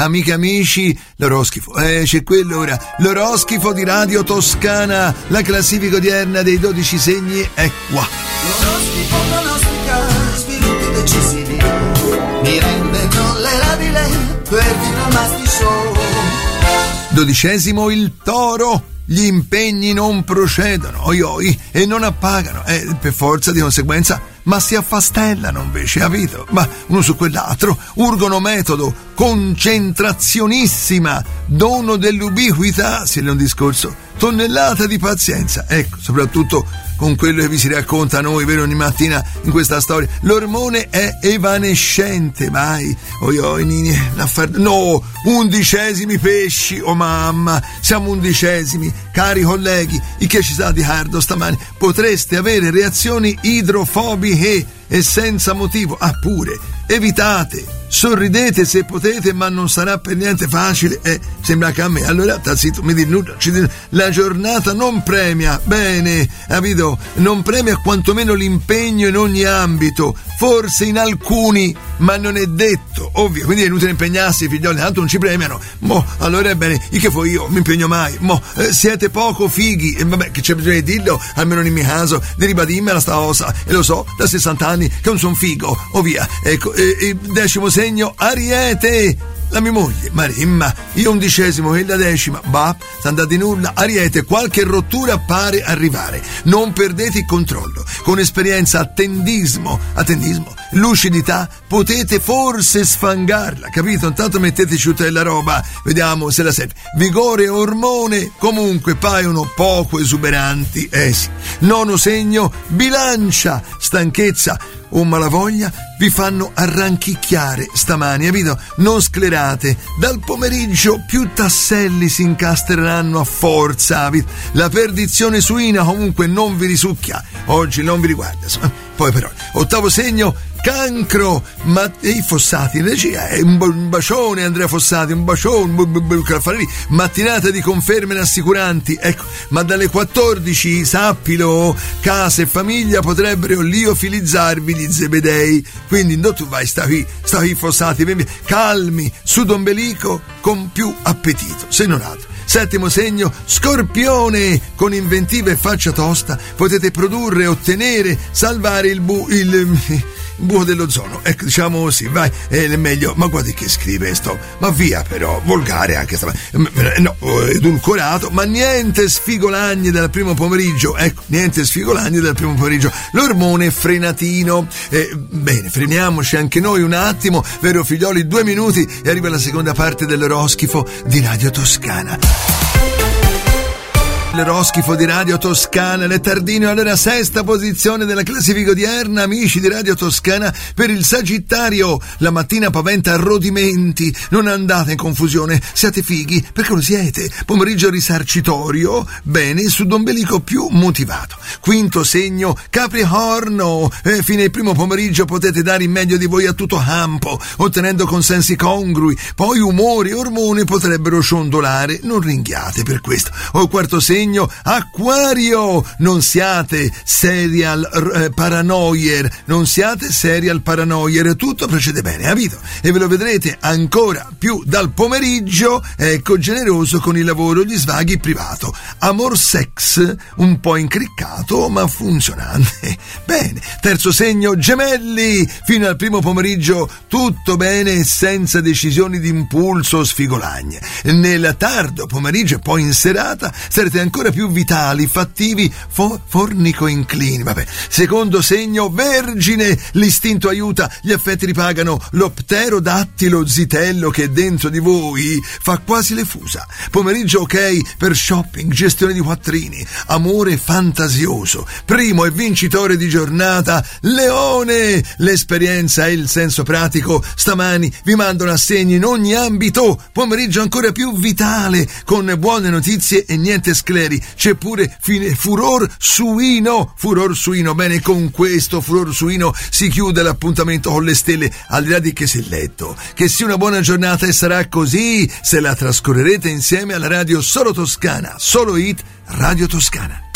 amiche e amici, l'oroscifo, c'è quello ora, l'oroscifo di Radio Toscana, la classifica odierna dei 12 segni è qua. L'oroscifo pronostica sviluppi decisivi, mi rende tollerabile per Dinamasti Show. 12° il Toro. Gli impegni non procedono, oi, e non appagano, per forza di conseguenza, ma si affastellano invece, capito? Ma uno su quell'altro, urgono metodo, concentrazionissima, dono dell'ubiquità, se è un discorso, tonnellata di pazienza, ecco, soprattutto con quello che vi si racconta a noi, vero, ogni mattina in questa storia. L'ormone è evanescente, mai, oi, nini, no, 11 pesci, oh mamma, siamo 11, cari colleghi, il che ci sa di cardo stamani, potreste avere reazioni idrofobiche e senza motivo, pure, evitate, sorridete se potete, ma non sarà per niente facile, sembra che a me, allora tazzito, mi dinuda, la giornata non premia, bene, capito, non premia quantomeno l'impegno in ogni ambito, forse in alcuni, ma non è detto, ovvio, quindi è inutile impegnarsi, figlioli, tanto non ci premiano, allora è bene, che poi io mi impegno mai, siete poco fighi, e vabbè, che c'è bisogno di dirlo, almeno nel mio caso, di ribadirmela sta cosa, e lo so, da 60 anni che non son figo, via, ecco, il 10° segno, Ariete, la mia moglie, Marimma, io 11° e la 10ª, sta andando di nulla, Ariete, qualche rottura pare arrivare, non perdete il controllo, con esperienza, attendismo, lucidità, potete forse sfangarla, capito? Intanto metteteci tutta della roba, vediamo se la sente, vigore e ormone, comunque paiono poco esuberanti, sì. 9° segno, Bilancia, stanchezza o malavoglia vi fanno arranchicchiare stamani, capito? Non sclerate, dal pomeriggio più tasselli si incastreranno a forza, capito? La perdizione suina comunque non vi risucchia, oggi non vi riguarda, poi però, 8° segno, Cancro, ma i Fossati in regia, un bacione Andrea Fossati, un bacione, mattinata di conferme rassicuranti, ecco, ma dalle 14, sappilo, casa e famiglia potrebbero liofilizzarvi gli zebedei, quindi no, tu vai, stavi Fossati, calmi, sudombelico, con più appetito, se non altro. 7° segno, Scorpione, con inventiva e faccia tosta potete produrre, ottenere, salvare il buco dell'ozono, ecco, diciamo così, vai, è meglio, ma guardi che scrive sto, ma via però, volgare anche no, edulcorato, ma niente sfigolagne dal primo pomeriggio, ecco, niente sfigolagne dal primo pomeriggio, l'ormone frenatino, bene, freniamoci anche noi un attimo, vero figlioli, 2 minuti e arriva la seconda parte dell'oroscifo di Radio Toscana. L'oroscifo di Radio Toscana, le tardino, allora 6ª posizione della classifica odierna, amici di Radio Toscana, per il Sagittario, la mattina paventa rodimenti, non andate in confusione, siate fighi, perché lo siete, pomeriggio risarcitorio, bene, sudombelico più motivato. 5° segno, Capricorno, fine il primo pomeriggio potete dare il meglio di voi a tutto campo, ottenendo consensi congrui, poi umori e ormoni potrebbero ciondolare, non ringhiate per questo. 4° segno, Acquario, non siate serial paranoier, tutto procede bene, capito? E ve lo vedrete ancora più dal pomeriggio, ecco, generoso con il lavoro, gli svaghi privato, amor sex un po' incriccato ma funzionante, bene. 3° segno, Gemelli, fino al primo pomeriggio tutto bene, senza decisioni d'impulso o sfigolagne. Nel tardo pomeriggio e poi in serata sarete ancora più vitali, fattivi, fornico inclini, vabbè. 2° segno, Vergine, l'istinto aiuta, gli affetti ripagano, lo pterodattilo zitello che dentro di voi fa quasi le fusa. Pomeriggio ok per shopping, gestione di quattrini, amore fantasioso. Primo e vincitore di giornata, Leone, l'esperienza e il senso pratico stamani vi mandano assegni in ogni ambito. Pomeriggio ancora più vitale, con buone notizie e niente scleri. C'è pure furor suino, bene, con questo furor suino si chiude l'appuntamento con le stelle, al di là di che si è letto. Che sia una buona giornata e sarà così se la trascorrerete insieme alla radio Solo Toscana, Solo Hit Radio Toscana.